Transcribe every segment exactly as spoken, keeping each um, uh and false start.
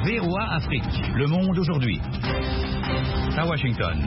V O A Afrique. Le monde aujourd'hui. À Washington.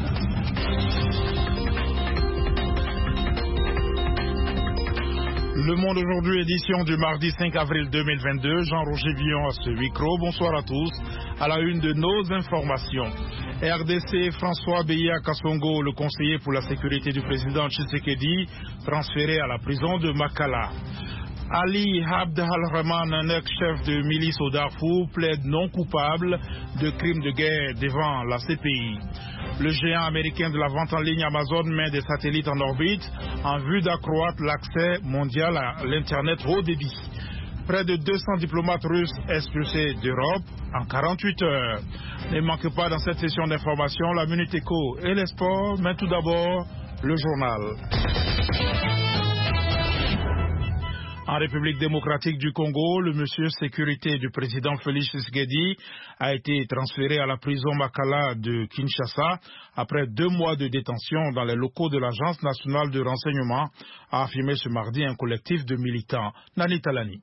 Le Monde aujourd'hui, édition du mardi cinq avril deux mille vingt-deux. Jean-Roger Villon à ce micro. Bonsoir à tous. À la une de nos informations. R D C, François Beya Kassongo, le conseiller pour la sécurité du président Tshisekedi, transféré à la prison de Makala. Ali Abd al-Rahman, un ex-chef de milice au Darfour, plaide non coupable de crimes de guerre devant la C P I. Le géant américain de la vente en ligne Amazon met des satellites en orbite en vue d'accroître l'accès mondial à l'Internet haut débit. Près de deux cents diplomates russes expulsés d'Europe en quarante-huit heures. Ne manquez pas dans cette session d'information la Minute Éco et les sports, mais tout d'abord le journal. En République démocratique du Congo, le monsieur sécurité du président Félix Tshisekedi a été transféré à la prison Makala de Kinshasa après deux mois de détention dans les locaux de l'Agence nationale de renseignement, a affirmé ce mardi un collectif de militants. Nani Talani.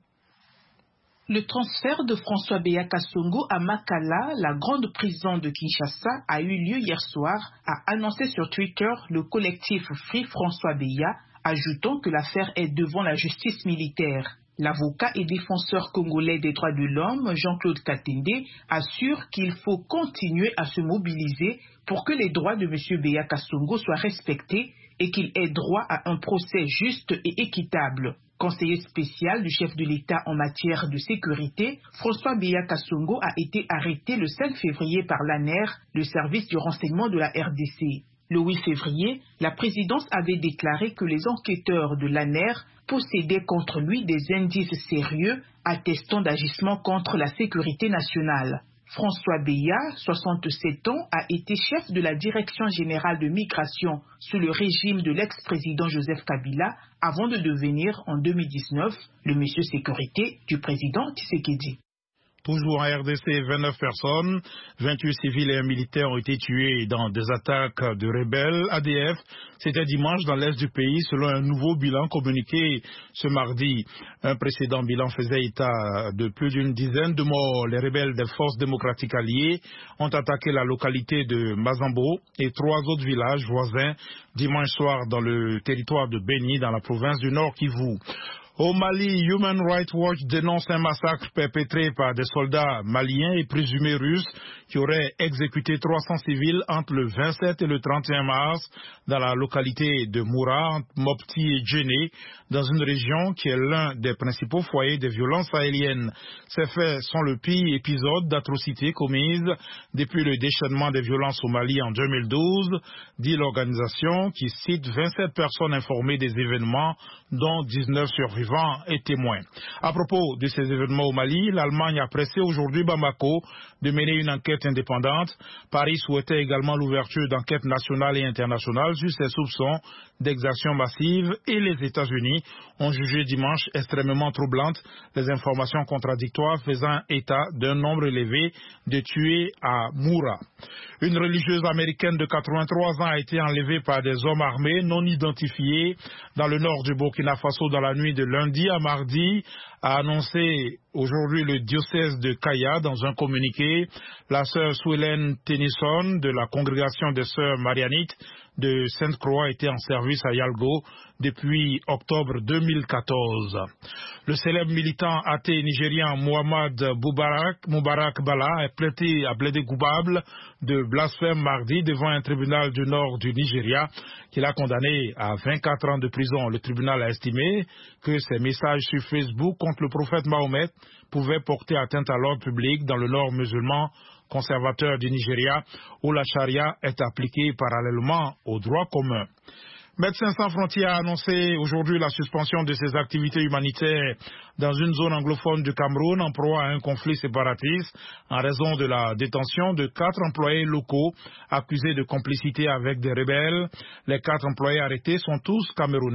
Le transfert de François Beya Kassongo à Makala, la grande prison de Kinshasa, a eu lieu hier soir, a annoncé sur Twitter le collectif Free François Beya, ajoutant que l'affaire est devant la justice militaire. L'avocat et défenseur congolais des droits de l'homme, Jean-Claude Katende, assure qu'il faut continuer à se mobiliser pour que les droits de M. Beya Kassongo soient respectés et qu'il ait droit à un procès juste et équitable. Conseiller spécial du chef de l'État en matière de sécurité, François Beya Kassongo a été arrêté le cinq février par l'A N E R, le service du renseignement de la R D C. Le huit février, la présidence avait déclaré que les enquêteurs de l'A N E R possédaient contre lui des indices sérieux attestant d'agissements contre la sécurité nationale. François Beya, soixante-sept ans, a été chef de la Direction générale de migration sous le régime de l'ex-président Joseph Kabila avant de devenir en deux mille dix-neuf le monsieur sécurité du président Tshisekedi. Toujours en R D C, vingt-neuf personnes, vingt-huit civils et un militaire ont été tués dans des attaques de rebelles A D F. C'était dimanche dans l'est du pays, selon un nouveau bilan communiqué ce mardi. Un précédent bilan faisait état de plus d'une dizaine de morts. Les rebelles des forces démocratiques alliées ont attaqué la localité de Mazambo et trois autres villages voisins dimanche soir dans le territoire de Beni, dans la province du Nord Kivu. Au Mali, Human Rights Watch dénonce un massacre perpétré par des soldats maliens et présumés russes qui auraient exécuté trois cents civils entre le vingt-sept et le trente et un mars dans la localité de Moura, entre Mopti et Djenné, dans une région qui est l'un des principaux foyers des violences sahéliennes. Ces faits sont le pire épisode d'atrocités commises depuis le déchaînement des violences au Mali en deux mille douze, dit l'organisation qui cite vingt-sept personnes informées des événements, dont dix-neuf survivants et témoins. À propos de ces événements au Mali, l'Allemagne a pressé aujourd'hui Bamako de mener une enquête indépendante. Paris souhaitait également l'ouverture d'enquêtes nationales et internationales sur ces soupçons d'exactions massives et les États-Unis ont jugé dimanche extrêmement troublantes les informations contradictoires faisant état d'un nombre élevé de tués à Moura. Une religieuse américaine de quatre-vingt-trois ans a été enlevée par des hommes armés non identifiés dans le nord du Burkina Faso dans la nuit de lundi à mardi, a annoncé aujourd'hui le diocèse de Kaya dans un communiqué. La sœur Swellen Tennyson de la congrégation des sœurs marianites de Sainte-Croix était en service à Yalgo depuis octobre deux mille quatorze. Le célèbre militant athée nigérien Mohamed Moubarak, Moubarak Bala a plaidé, a plaidé coupable de blasphème mardi devant un tribunal du nord du Nigeria qui l'a condamné à vingt-quatre ans de prison. Le tribunal a estimé que ses messages sur Facebook contre le prophète Mahomet pouvaient porter atteinte à l'ordre public dans le nord musulman conservateur du Nigeria, où la charia est appliquée parallèlement au droit commun. Médecins sans frontières a annoncé aujourd'hui la suspension de ses activités humanitaires dans une zone anglophone du Cameroun en proie à un conflit séparatiste en raison de la détention de quatre employés locaux accusés de complicité avec des rebelles. Les quatre employés arrêtés sont tous camerounais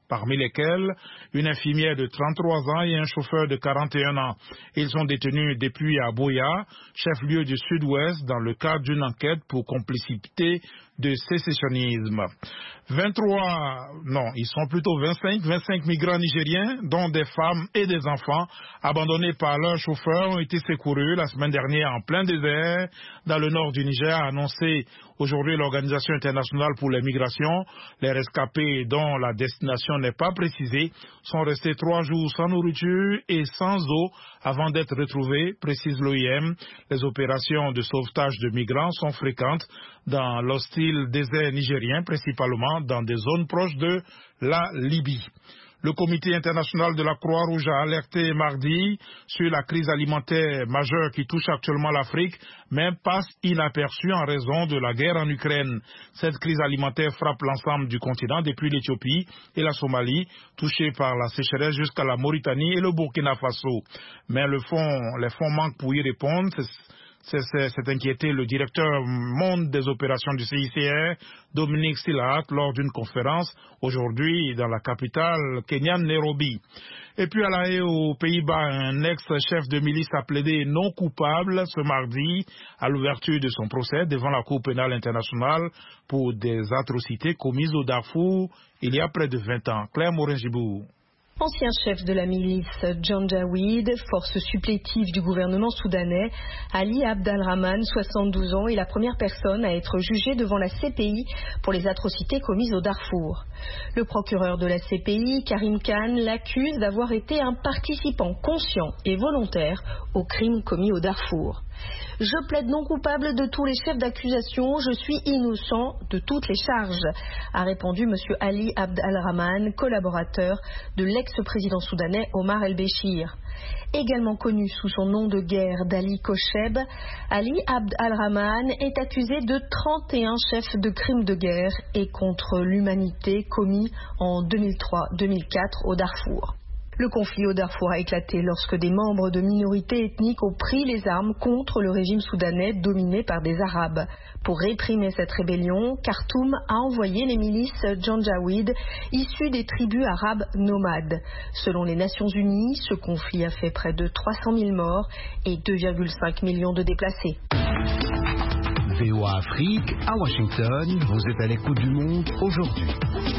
parmi lesquels une infirmière de trente-trois ans et un chauffeur de quarante et un ans. Ils sont détenus depuis à Buea, chef-lieu du Sud-Ouest, dans le cadre d'une enquête pour complicité de sécessionnisme. vingt-trois, non, ils sont plutôt vingt-cinq, vingt-cinq migrants nigériens, dont des femmes et des enfants, abandonnés par leurs chauffeurs, ont été secourus la semaine dernière en plein désert dans le nord du Niger, a annoncé aujourd'hui l'Organisation internationale pour les migrations. Les rescapés, dont la destination n'est pas précisée, sont restés trois jours sans nourriture et sans eau avant d'être retrouvés, précise l'O I M. Les opérations de sauvetage de migrants sont fréquentes dans l'hostile désert nigérien, principalement dans des zones proches de la Libye. Le Comité international de la Croix-Rouge a alerté mardi sur la crise alimentaire majeure qui touche actuellement l'Afrique, mais passe inaperçue en raison de la guerre en Ukraine. Cette crise alimentaire frappe l'ensemble du continent, depuis l'Éthiopie et la Somalie, touchée par la sécheresse jusqu'à la Mauritanie et le Burkina Faso. Mais le fonds, les fonds manquent pour y répondre. C'est inquiété le directeur monde des opérations du C I C R, Dominique Silahat, lors d'une conférence aujourd'hui dans la capitale kenyane Nairobi. Et puis à La Haye, aux Pays-Bas, un ex-chef de milice a plaidé non coupable ce mardi à l'ouverture de son procès devant la Cour pénale internationale pour des atrocités commises au Darfour il y a près de vingt ans. Claire Morin-Gibour. Ancien chef de la milice Janjaweed, force supplétive du gouvernement soudanais, Ali Abd al-Rahman, soixante-douze ans, est la première personne à être jugée devant la C P I pour les atrocités commises au Darfour. Le procureur de la C P I, Karim Khan, l'accuse d'avoir été un participant conscient et volontaire aux crimes commis au Darfour. Je plaide non coupable de tous les chefs d'accusation, je suis innocent de toutes les charges, a répondu M. Ali Abd al-Rahman, collaborateur de l'ex-président soudanais Omar el-Béchir. Également connu sous son nom de guerre d'Ali Kocheb, Ali Abd al-Rahman est accusé de trente et un chefs de crimes de guerre et contre l'humanité commis en deux mille trois deux mille quatre au Darfour. Le conflit au Darfour a éclaté lorsque des membres de minorités ethniques ont pris les armes contre le régime soudanais dominé par des Arabes. Pour réprimer cette rébellion, Khartoum a envoyé les milices Janjaweed issues des tribus arabes nomades. Selon les Nations Unies, ce conflit a fait près de trois cent mille morts et deux virgule cinq millions de déplacés. V O A Afrique, à Washington, vous êtes à l'écoute du monde aujourd'hui.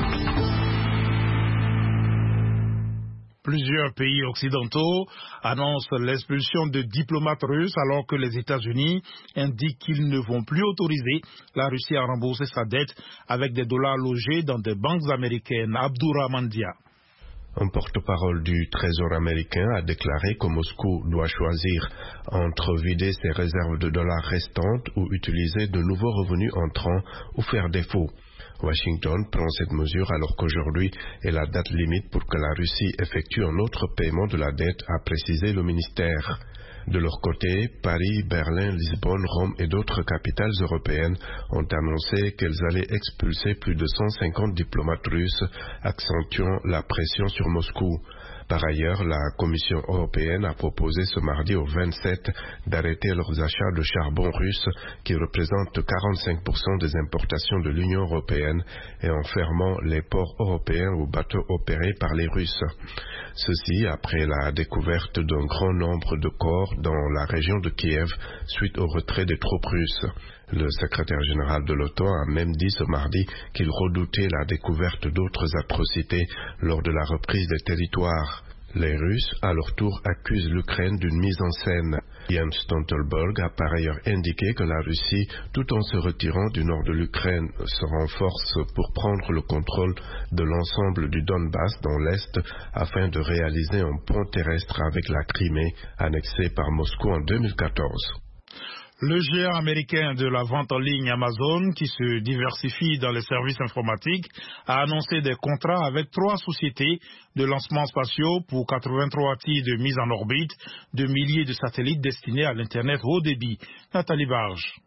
Plusieurs pays occidentaux annoncent l'expulsion de diplomates russes alors que les États-Unis indiquent qu'ils ne vont plus autoriser la Russie à rembourser sa dette avec des dollars logés dans des banques américaines. Abdourahmane Dia. Un porte-parole du Trésor américain a déclaré que Moscou doit choisir entre vider ses réserves de dollars restantes ou utiliser de nouveaux revenus entrants ou faire défaut. Washington prend cette mesure alors qu'aujourd'hui est la date limite pour que la Russie effectue un autre paiement de la dette, a précisé le ministère. De leur côté, Paris, Berlin, Lisbonne, Rome et d'autres capitales européennes ont annoncé qu'elles allaient expulser plus de cent cinquante diplomates russes, accentuant la pression sur Moscou. Par ailleurs, la Commission européenne a proposé ce mardi aux vingt-sept d'arrêter leurs achats de charbon russe qui représentent quarante-cinq pour cent des importations de l'Union européenne et en fermant les ports européens aux bateaux opérés par les Russes. Ceci après la découverte d'un grand nombre de corps dans la région de Kiev suite au retrait des troupes russes. Le secrétaire général de l'OTAN a même dit ce mardi qu'il redoutait la découverte d'autres atrocités lors de la reprise des territoires. Les Russes, à leur tour, accusent l'Ukraine d'une mise en scène. Jens Stoltenberg a par ailleurs indiqué que la Russie, tout en se retirant du nord de l'Ukraine, se renforce pour prendre le contrôle de l'ensemble du Donbass dans l'Est afin de réaliser un pont terrestre avec la Crimée, annexée par Moscou en deux mille quatorze. Le géant américain de la vente en ligne Amazon, qui se diversifie dans les services informatiques, a annoncé des contrats avec trois sociétés de lancements spatiaux pour quatre-vingt-trois tirs de mise en orbite de milliers de satellites destinés à l'Internet haut débit. Nathalie Barge.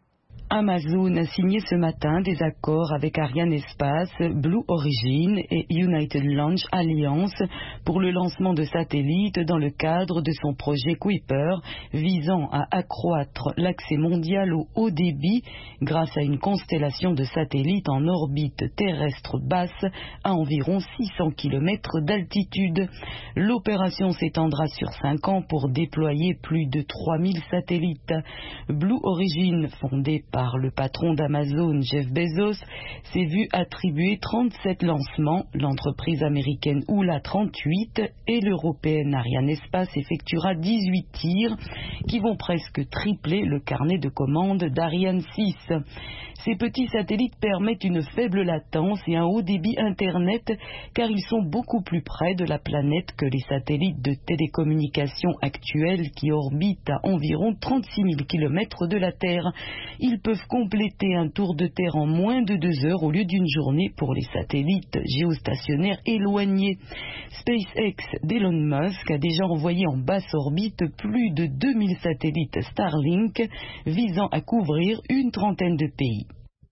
Amazon a signé ce matin des accords avec Ariane Espace, Blue Origin et United Launch Alliance pour le lancement de satellites dans le cadre de son projet Kuiper visant à accroître l'accès mondial au haut débit grâce à une constellation de satellites en orbite terrestre basse à environ six cents kilomètres d'altitude. L'opération s'étendra sur cinq ans pour déployer plus de trois mille satellites. Blue Origin, fondée par le patron d'Amazon, Jeff Bezos, s'est vu attribuer trente-sept lancements. L'entreprise américaine Oula trente-huit et l'européenne Ariane Espace effectuera dix-huit tirs qui vont presque tripler le carnet de commandes d'Ariane six. Ces petits satellites permettent une faible latence et un haut débit Internet car ils sont beaucoup plus près de la planète que les satellites de télécommunications actuels qui orbitent à environ trente-six mille kilomètres de la Terre. Ils peuvent compléter un tour de Terre en moins de deux heures au lieu d'une journée pour les satellites géostationnaires éloignés. SpaceX d'Elon Musk a déjà envoyé en basse orbite plus de deux mille satellites Starlink visant à couvrir une trentaine de pays.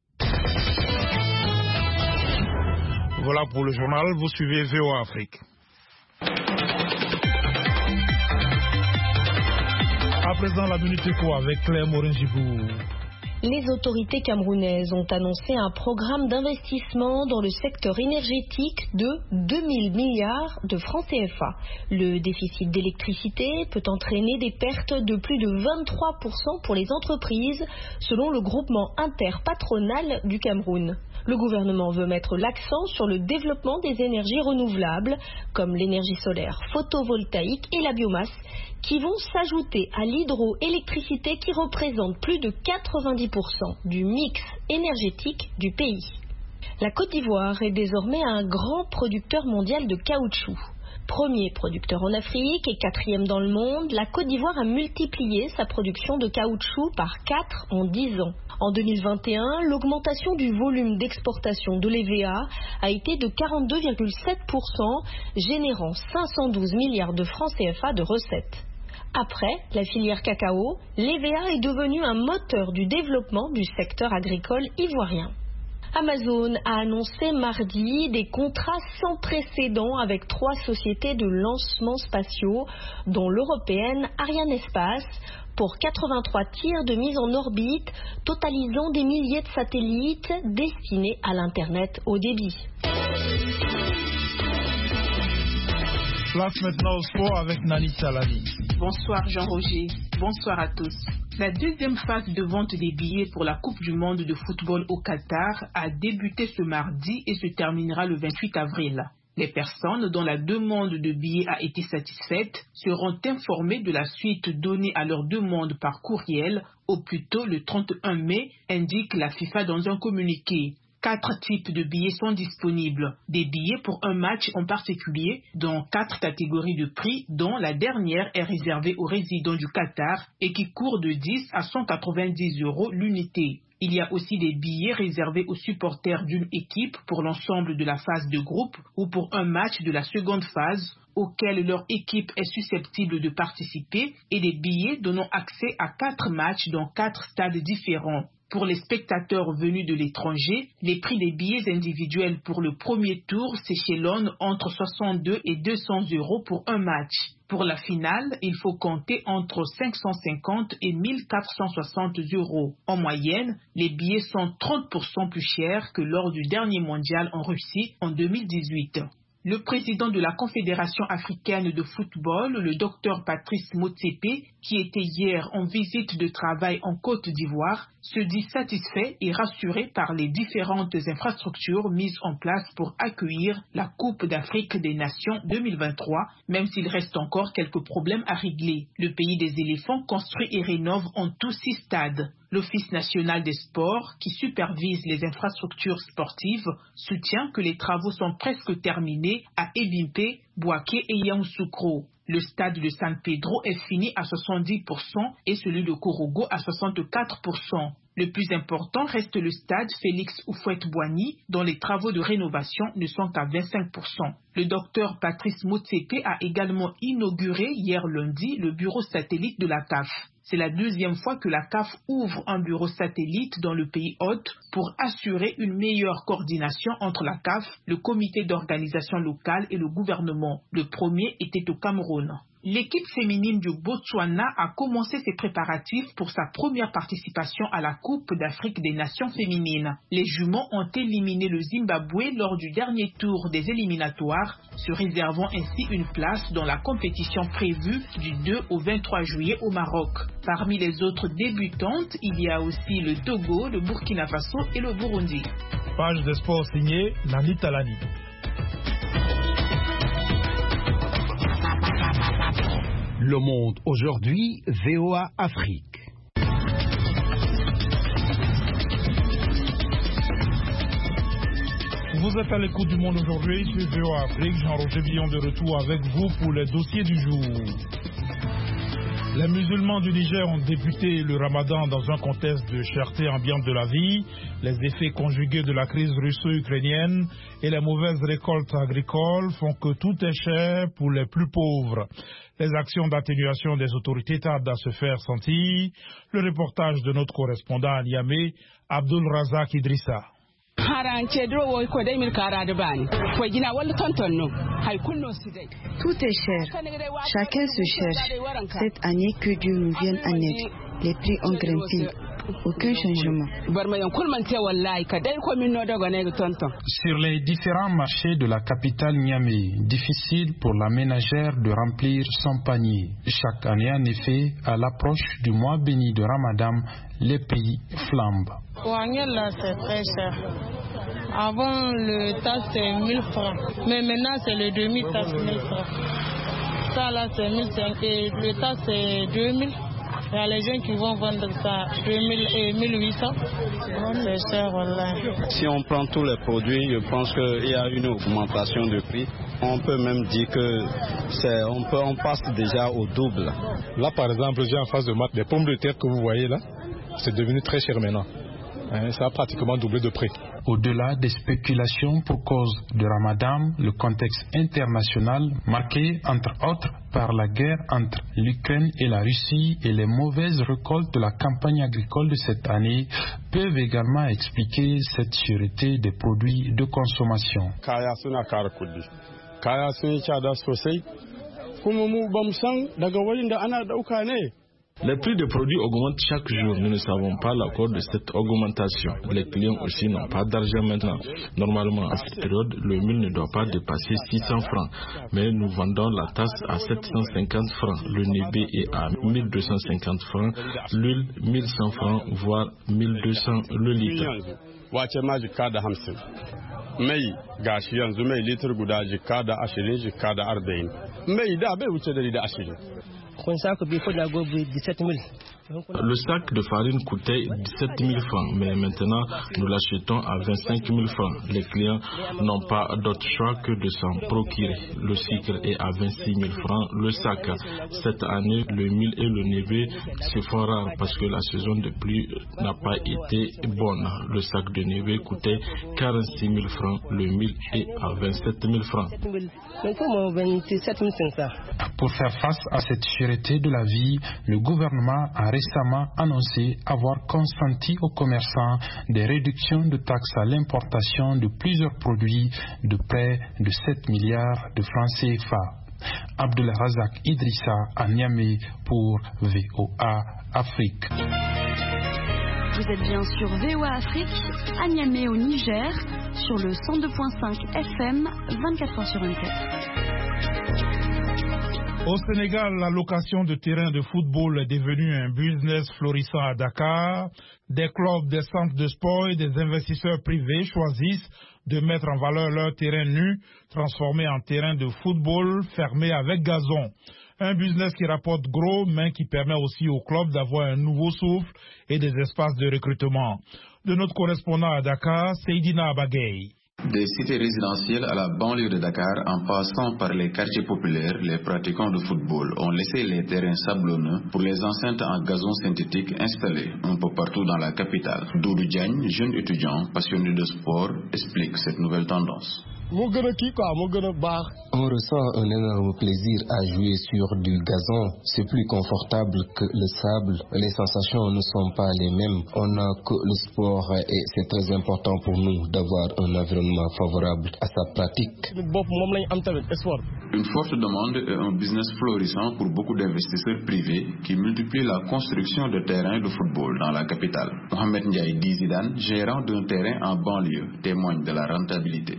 Voilà pour le journal, vous suivez V O A Afrique. À présent, la Minute Éco avec Claire Morin-Gibou. Les autorités camerounaises ont annoncé un programme d'investissement dans le secteur énergétique de deux mille milliards de francs C F A. Le déficit d'électricité peut entraîner des pertes de plus de vingt-trois pour cent pour les entreprises, selon le groupement interpatronal du Cameroun. Le gouvernement veut mettre l'accent sur le développement des énergies renouvelables, comme l'énergie solaire photovoltaïque et la biomasse, qui vont s'ajouter à l'hydroélectricité qui représente plus de quatre-vingt-dix pour cent du mix énergétique du pays. La Côte d'Ivoire est désormais un grand producteur mondial de caoutchouc. Premier producteur en Afrique et quatrième dans le monde, la Côte d'Ivoire a multiplié sa production de caoutchouc par quatre en dix ans. En deux mille vingt et un, l'augmentation du volume d'exportation de l'E V A a été de quarante-deux virgule sept pour cent, générant cinq cent douze milliards de francs C F A de recettes. Après la filière cacao, l'E V A est devenu un moteur du développement du secteur agricole ivoirien. Amazon a annoncé mardi des contrats sans précédent avec trois sociétés de lancement spatiaux, dont l'européenne Ariane Espace, pour quatre-vingt-trois tirs de mise en orbite, totalisant des milliers de satellites destinés à l'Internet haut débit. Place maintenant au sport avec Nani Salani. Bonsoir Jean-Roger, bonsoir à tous. La deuxième phase de vente des billets pour la Coupe du Monde de football au Qatar a débuté ce mardi et se terminera le vingt-huit avril. Les personnes dont la demande de billets a été satisfaite seront informées de la suite donnée à leur demande par courriel au plus tôt le trente et un mai, indique la FIFA dans un communiqué. Quatre types de billets sont disponibles. Des billets pour un match en particulier, dans quatre catégories de prix, dont la dernière est réservée aux résidents du Qatar et qui court de dix à cent quatre-vingt-dix euros l'unité. Il y a aussi des billets réservés aux supporters d'une équipe pour l'ensemble de la phase de groupe ou pour un match de la seconde phase auquel leur équipe est susceptible de participer et des billets donnant accès à quatre matchs dans quatre stades différents. Pour les spectateurs venus de l'étranger, les prix des billets individuels pour le premier tour s'échelonnent entre soixante-deux et deux cents euros pour un match. Pour la finale, il faut compter entre cinq cent cinquante et mille quatre cent soixante euros. En moyenne, les billets sont trente pour cent plus chers que lors du dernier mondial en Russie en deux mille dix-huit. Le président de la Confédération africaine de football, le docteur Patrice Motsepe, qui était hier en visite de travail en Côte d'Ivoire, se dit satisfait et rassuré par les différentes infrastructures mises en place pour accueillir la Coupe d'Afrique des Nations deux mille vingt-trois, même s'il reste encore quelques problèmes à régler. Le pays des éléphants construit et rénove en tout six stades. L'Office national des sports, qui supervise les infrastructures sportives, soutient que les travaux sont presque terminés à Ebimpe, Bouaké et Yamoussoukro. Le stade de San Pedro est fini à soixante-dix pour cent et celui de Korogo à soixante-quatre pour cent. Le plus important reste le stade Félix Houphouët-Boigny, dont les travaux de rénovation ne sont qu'à vingt-cinq pour cent. Le docteur Patrice Motsepe a également inauguré hier lundi le bureau satellite de la C A F. C'est la deuxième fois que la C A F ouvre un bureau satellite dans le pays hôte pour assurer une meilleure coordination entre la C A F, le comité d'organisation locale et le gouvernement. Le premier était au Cameroun. L'équipe féminine du Botswana a commencé ses préparatifs pour sa première participation à la Coupe d'Afrique des Nations féminines. Les juments ont éliminé le Zimbabwe lors du dernier tour des éliminatoires, se réservant ainsi une place dans la compétition prévue du deux au vingt-trois juillet au Maroc. Parmi les autres débutantes, il y a aussi le Togo, le Burkina Faso et le Burundi. Page de sport signée Nani Talani. Le Monde aujourd'hui, V O A Afrique. Vous êtes à l'écoute du Monde aujourd'hui sur V O A Afrique. Jean-Roger Billon de retour avec vous pour les dossiers du jour. Les musulmans du Niger ont débuté le ramadan dans un contexte de cherté ambiante de la vie. Les effets conjugués de la crise russo-ukrainienne et les mauvaises récoltes agricoles font que tout est cher pour les plus pauvres. Les actions d'atténuation des autorités tardent à se faire sentir. Le reportage de notre correspondant à Niamey, Abdul Razak Idrissa. Tout est cher. Chacun se cherche. Cette année, que Dieu nous vienne en aide. Les prix ont grimpé. Aucun changement. Sur les différents marchés de la capitale Niamey, difficile pour la ménagère de remplir son panier. Chaque année, en effet, à l'approche du mois béni de Ramadan, les prix flambent. Là, c'est très cher. Avant, le tas c'est mille francs, mais maintenant c'est le demi-tas mille francs. Ça là c'est mille cinq cents et le tas c'est deux mille. Il y a les gens qui vont vendre ça deux mille et mille huit cents. C'est cher, voilà. Si on prend tous les produits, je pense qu'il y a une augmentation de prix. On peut même dire que c'est, on, peut, on passe déjà au double. Là, par exemple, j'ai en face de moi des pommes de terre que vous voyez là. C'est devenu très cher maintenant. Ça a pratiquement doublé de prix. Au-delà des spéculations pour cause de Ramadan, le contexte international, marqué entre autres par la guerre entre l'Ukraine et la Russie et les mauvaises récoltes de la campagne agricole de cette année, peuvent également expliquer cette sûreté des produits de consommation. Les prix des produits augmentent chaque jour. Nous ne savons pas la cause de cette augmentation. Les clients aussi n'ont pas d'argent maintenant. Normalement, à cette période, le mil ne doit pas dépasser six cents francs. Mais nous vendons la tasse à sept cent cinquante francs. Le nébé est à mille deux cent cinquante francs. L'huile, mille cent francs, voire mille deux cents le litre. mai gashi yanzu mai litir guda jikka da ashirin jikka da arba'in mai da bai wuce dari da ashirin. Le sac de farine coûtait dix-sept mille francs, mais maintenant nous l'achetons à vingt-cinq mille francs. Les clients n'ont pas d'autre choix que de s'en procurer. Le sucre est à vingt-six mille francs le sac. Cette année, le mil et le nébé se font rares parce que la saison de pluie n'a pas été bonne. Le sac de nébé coûtait quarante-six mille francs, le mil est à vingt-sept mille francs. Pour faire face à cette cherté de la vie, le gouvernement a récemment annoncé avoir consenti aux commerçants des réductions de taxes à l'importation de plusieurs produits de près de sept milliards de francs C F A. Abdelrazak Idrissa à Niamey pour V O A Afrique. Vous êtes bien sur V O A Afrique, à Niamey au Niger, sur le cent deux virgule cinq F M, vingt-quatre heures sur vingt-quatre. Au Sénégal, la location de terrains de football est devenue un business florissant à Dakar. Des clubs, des centres de sport et des investisseurs privés choisissent de mettre en valeur leurs terrains nus, transformés en terrains de football fermés avec gazon. Un business qui rapporte gros, mais qui permet aussi aux clubs d'avoir un nouveau souffle et des espaces de recrutement. De notre correspondant à Dakar, Seydina Abagay. Des cités résidentielles à la banlieue de Dakar, en passant par les quartiers populaires, les pratiquants de football ont laissé les terrains sablonneux pour les enceintes en gazon synthétique installées un peu partout dans la capitale. Doudou Diagne, jeune étudiant passionné de sport, explique cette nouvelle tendance. On ressent un énorme plaisir à jouer sur du gazon. C'est plus confortable que le sable. Les sensations ne sont pas les mêmes. On n'a que le sport et c'est très important pour nous d'avoir un environnement favorable à sa pratique. Une forte demande et un business florissant pour beaucoup d'investisseurs privés qui multiplient la construction de terrains de football dans la capitale. Mohamed Ndiaye Dizidane, gérant d'un terrain en banlieue, témoigne de la rentabilité.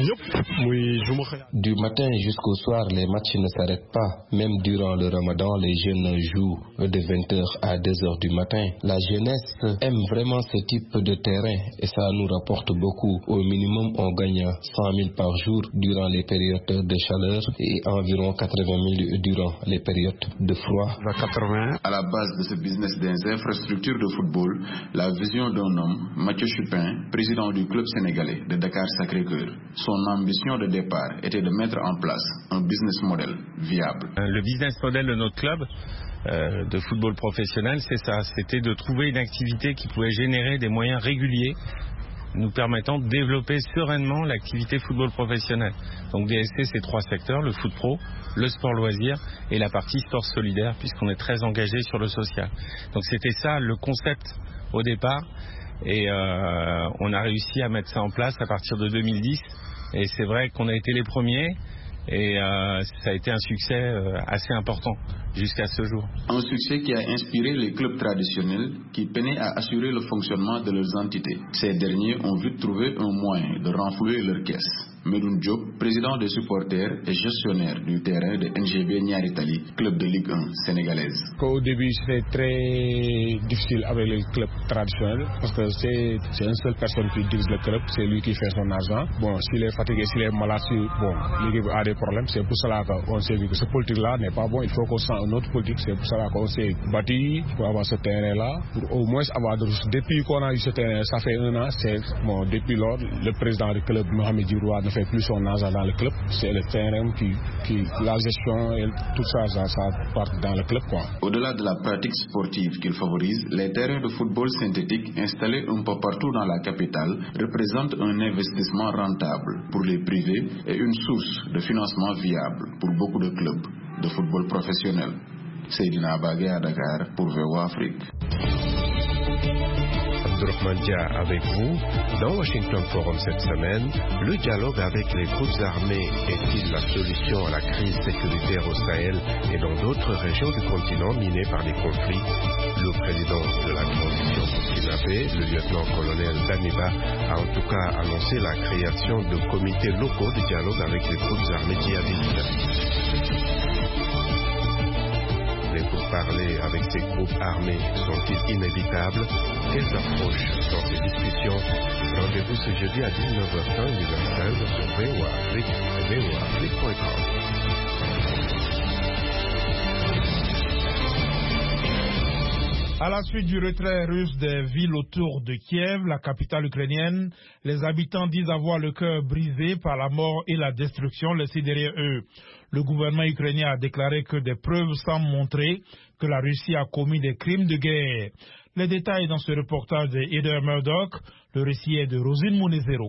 Du matin jusqu'au soir, les matchs ne s'arrêtent pas. Même durant le ramadan, les jeunes jouent de vingt heures à deux heures du matin. La jeunesse aime vraiment ce type de terrain et ça nous rapporte beaucoup. Au minimum, on gagne cent mille par jour durant les périodes de chaleur et environ quatre-vingt mille durant les périodes de froid. À la base de ce business des infrastructures de football, la vision d'un homme, Mathieu Chupin, président du club sénégalais de Dakar Sacré-Cœur. Son ambition de départ était de mettre en place un business model viable. Le business model de notre club euh, de football professionnel, c'est ça, c'était de trouver une activité qui pouvait générer des moyens réguliers nous permettant de développer sereinement l'activité football professionnel. Donc D S C, c'est trois secteurs, le foot pro, le sport loisir et la partie sport solidaire, puisqu'on est très engagé sur le social. Donc c'était ça le concept au départ, et euh, on a réussi à mettre ça en place à partir de deux mille dix, et c'est vrai qu'on a été les premiers, et euh, ça a été un succès euh, assez important jusqu'à ce jour. Un succès qui a inspiré les clubs traditionnels qui peinaient à assurer le fonctionnement de leurs entités. Ces derniers ont vu trouver un moyen de renflouer leurs caisses. Medoun Diop, président des supporters et gestionnaire du terrain de N G B Niaritali, club de Ligue un sénégalaise. Au début, c'était très difficile avec les clubs traditionnels parce que c'est, c'est une seule personne qui dirige le club, c'est lui qui fait son argent. Bon, s'il est fatigué, s'il est malade, bon, l'équipe a des problèmes. C'est pour cela qu'on s'est vu que ce politique-là n'est pas bon. Il faut qu'on sente une autre politique. C'est pour cela qu'on s'est bâti pour avoir ce terrain-là, pour au moins avoir de ressources. Depuis qu'on a eu ce terrain, ça fait un an, c'est bon, depuis lors, le président du club, Mohamed Diroua, ne fait plus son argent dans le club. C'est le terrain qui, qui la gestion et tout ça, ça, ça part dans le club, quoi. Au-delà de la pratique sportive qu'il favorise, les terrains de football synthétique installés un peu partout dans la capitale représentent un investissement rentable pour les privés et une source de financement viable pour beaucoup de clubs de football professionnel. Seydina Bagé à Dakar pour V O A Afrique. Abdourahmane avec vous. Dans Washington Forum cette semaine, le dialogue avec les groupes armés est-il la solution à la crise sécuritaire au Sahel et dans d'autres régions du continent minées par les conflits? Le président de la transition burkinabé, le lieutenant-colonel Daniba, a en tout cas annoncé la création de comités locaux de dialogue avec les groupes armés djihadistes. Les pourparlers avec ces groupes armés sont-ils inévitables? Quelles approches sont ces discussions? Rendez-vous ce jeudi à dix-neuf heures temps universel sur V O A Afrique, V O A Afrique point com. À la suite du retrait russe des villes autour de Kiev, la capitale ukrainienne, les habitants disent avoir le cœur brisé par la mort et la destruction laissées derrière eux. Le gouvernement ukrainien a déclaré que des preuves semblent montrer que la Russie a commis des crimes de guerre. Les détails dans ce reportage de Heather Murdoch, le récit est de Rosine Monezero.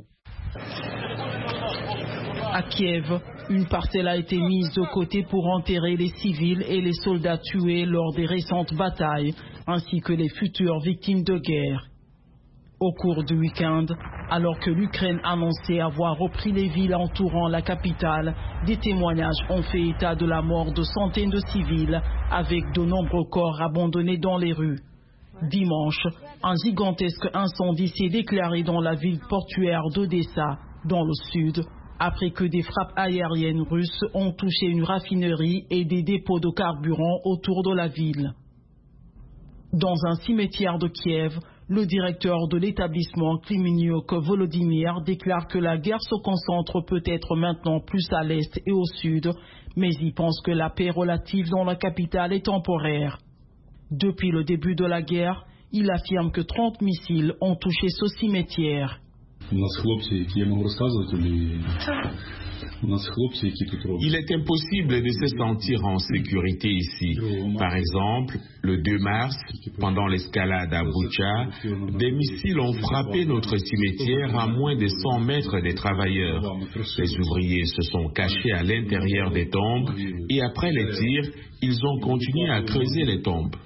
À Kiev, une parcelle a été mise de côté pour enterrer les civils et les soldats tués lors des récentes batailles, ainsi que les futures victimes de guerre. Au cours du week-end, alors que l'Ukraine annonçait avoir repris les villes entourant la capitale, des témoignages ont fait état de la mort de centaines de civils, avec de nombreux corps abandonnés dans les rues. Dimanche, un gigantesque incendie s'est déclaré dans la ville portuaire d'Odessa, dans le sud, après que des frappes aériennes russes ont touché une raffinerie et des dépôts de carburant autour de la ville. Dans un cimetière de Kiev, le directeur de l'établissement Klimeniuk Volodymyr déclare que la guerre se concentre peut-être maintenant plus à l'est et au sud, mais il pense que la paix relative dans la capitale est temporaire. Depuis le début de la guerre, il affirme que trente missiles ont touché ce cimetière. Il est impossible de se sentir en sécurité ici. Par exemple, le deux mars, pendant l'escalade à Boucha, des missiles ont frappé notre cimetière à moins de cent mètres des travailleurs. Les ouvriers se sont cachés à l'intérieur des tombes et après les tirs, ils ont continué à creuser les tombes.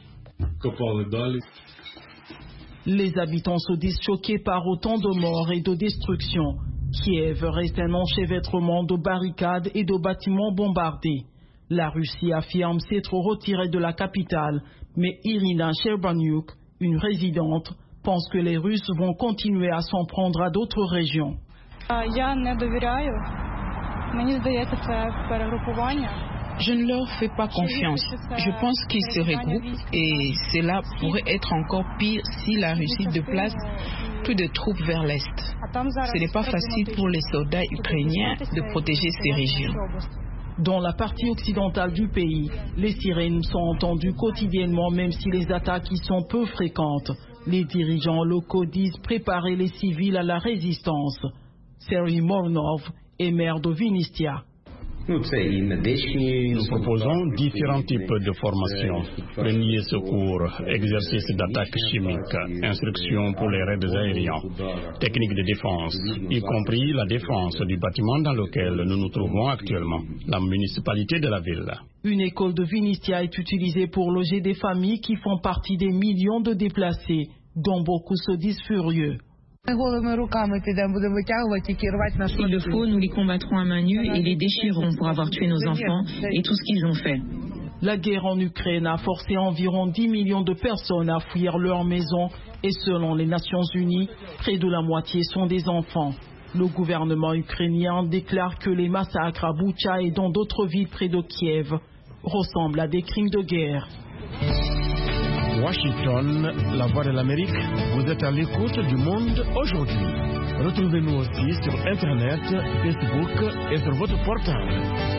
Les habitants se disent choqués par autant de morts et de destruction. Kiev reste un enchevêtrement de barricades et de bâtiments bombardés. La Russie affirme s'être retirée de la capitale, mais Irina Sherbanyuk, une résidente, pense que les Russes vont continuer à s'en prendre à d'autres régions. Je ne leur fais pas confiance. Je pense qu'ils se regroupent et cela pourrait être encore pire si la Russie déplace plus de troupes vers l'Est. Ce n'est pas facile pour les soldats ukrainiens de protéger ces régions. Dans la partie occidentale du pays, les sirènes sont entendues quotidiennement même si les attaques y sont peu fréquentes. Les dirigeants locaux disent préparer les civils à la résistance. Serhiy Mornov est maire de Vinnytsia. Nous proposons différents types de formations. Premier secours, exercice d'attaque chimique, instruction pour les raids aériens, techniques de défense, y compris la défense du bâtiment dans lequel nous nous trouvons actuellement, la municipalité de la ville. Une école de Vinnytsia est utilisée pour loger des familles qui font partie des millions de déplacés, dont beaucoup se disent furieux. S'il le faut, nous les combattrons à main nue et les déchirerons pour avoir tué nos enfants et tout ce qu'ils ont fait. La guerre en Ukraine a forcé environ dix millions de personnes à fuir leur maison et selon les Nations Unies, près de la moitié sont des enfants. Le gouvernement ukrainien déclare que les massacres à Boucha et dans d'autres villes près de Kiev ressemblent à des crimes de guerre. Washington, la voix de l'Amérique, vous êtes à l'écoute du monde aujourd'hui. Retrouvez-nous aussi sur Internet, Facebook et sur votre portable.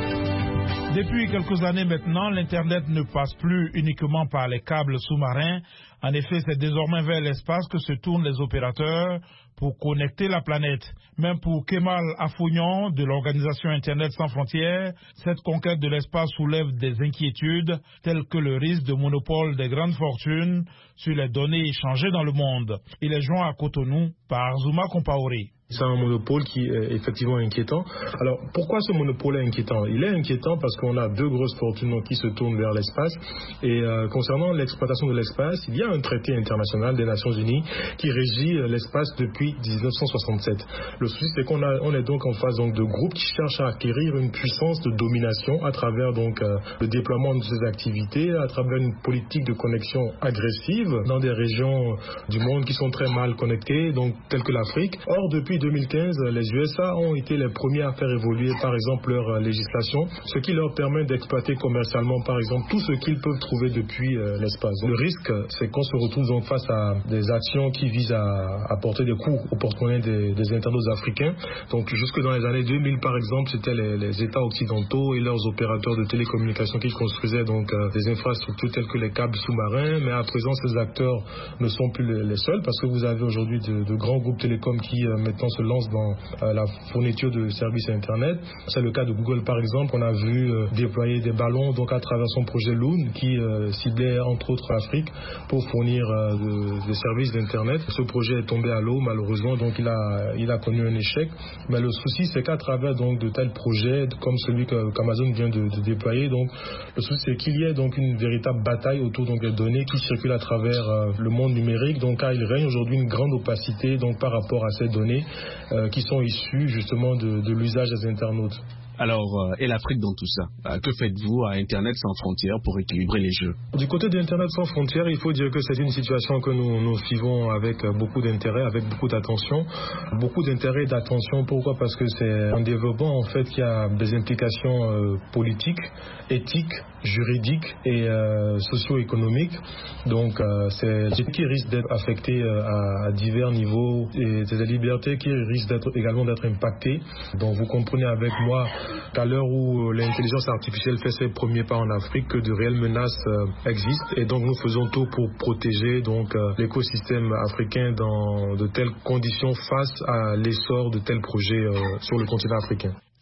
Depuis quelques années maintenant, l'Internet ne passe plus uniquement par les câbles sous-marins. En effet, c'est désormais vers l'espace que se tournent les opérateurs pour connecter la planète. Même pour Kemal Afounian de l'organisation Internet sans frontières, cette conquête de l'espace soulève des inquiétudes telles que le risque de monopole des grandes fortunes sur les données échangées dans le monde. Il est joint à Cotonou par Zuma Compaoré. C'est un monopole qui est effectivement inquiétant. Alors, pourquoi ce monopole est inquiétant? Il est inquiétant parce qu'on a deux grosses fortunes qui se tournent vers l'espace. Et euh, concernant l'exploitation de l'espace, il y a un traité international des Nations Unies qui régit l'espace depuis mille neuf cent soixante-sept. Le souci, c'est qu'on a, on est donc en face donc, de groupes qui cherchent à acquérir une puissance de domination à travers donc euh, le déploiement de ces activités, à travers une politique de connexion agressive dans des régions du monde qui sont très mal connectées, donc telles que l'Afrique. Or, depuis deux mille quinze, les U S A ont été les premiers à faire évoluer par exemple leur législation, ce qui leur permet d'exploiter commercialement par exemple tout ce qu'ils peuvent trouver depuis euh, l'espace. Le risque, c'est qu'on se retrouve donc face à des actions qui visent à apporter des coups au porte-monnaie des, des internautes africains. Donc jusque dans les années deux mille par exemple, c'était les, les États occidentaux et leurs opérateurs de télécommunications qui construisaient donc euh, des infrastructures telles que les câbles sous-marins, mais à présent ces acteurs ne sont plus les, les seuls parce que vous avez aujourd'hui de, de grands groupes télécoms qui euh, maintenant se lancent dans euh, la fourniture de services Internet. C'est le cas de Google par exemple. On a vu euh, déployer des ballons donc à travers son projet Loon qui euh, ciblait entre autres l'Afrique pour fournir euh, de, des services d'Internet. Ce projet est tombé à l'eau malheureusement, donc il a, il a connu un échec. Mais le souci c'est qu'à travers donc de tels projets comme celui que, qu'Amazon vient de, de déployer, donc le souci c'est qu'il y ait donc une véritable bataille autour donc des données qui circulent à travers euh, le monde numérique. Donc car il règne aujourd'hui une grande opacité donc par rapport à ces données euh, qui sont issues justement de, de l'usage des internautes. Alors, euh, et l'Afrique dans tout ça? euh, Que faites-vous à Internet sans frontières pour équilibrer les jeux? Du côté d'Internet sans frontières, il faut dire que c'est une situation que nous, nous suivons avec beaucoup d'intérêt, avec beaucoup d'attention. Beaucoup d'intérêt et d'attention, pourquoi? Parce que c'est un développement en fait qui a des implications euh, politiques, éthiques, juridiques et euh, socio-économiques. Donc euh, c'est ce qui risque d'être affecté euh, à, à divers niveaux et c'est des libertés qui risquent d'être, également d'être impactées. Donc vous comprenez avec moi qu'à l'heure où l'intelligence artificielle fait ses premiers pas en Afrique, que de réelles menaces euh, existent et donc nous faisons tout pour protéger donc euh, l'écosystème africain dans de telles conditions face à l'essor de tels projets euh, sur le continent africain.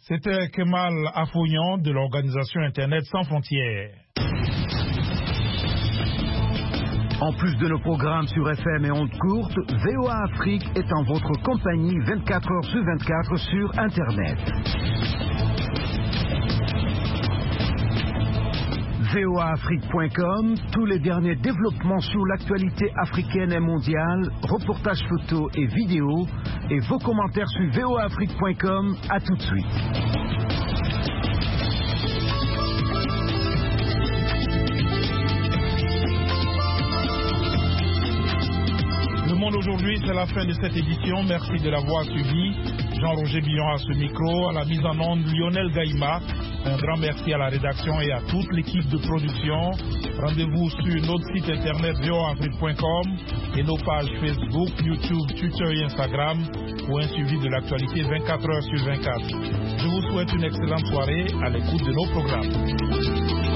C'était Kemal Afoyan de l'organisation Internet sans frontières. En plus de nos programmes sur F M et ondes courtes, V O A Afrique est en votre compagnie vingt-quatre heures sur vingt-quatre sur Internet. V O A Afrique point com, tous les derniers développements sur l'actualité africaine et mondiale, reportages photos et vidéos, et vos commentaires sur V O A Afrique point com. À tout de suite. Aujourd'hui, c'est la fin de cette édition. Merci de l'avoir suivi. Jean-Roger Billon à ce micro, à la mise en onde Lionel Gaïma. Un grand merci à la rédaction et à toute l'équipe de production. Rendez-vous sur notre site internet V O A Afrique point com et nos pages Facebook, YouTube, Twitter et Instagram pour un suivi de l'actualité vingt-quatre heures sur vingt-quatre. Je vous souhaite une excellente soirée à l'écoute de nos programmes.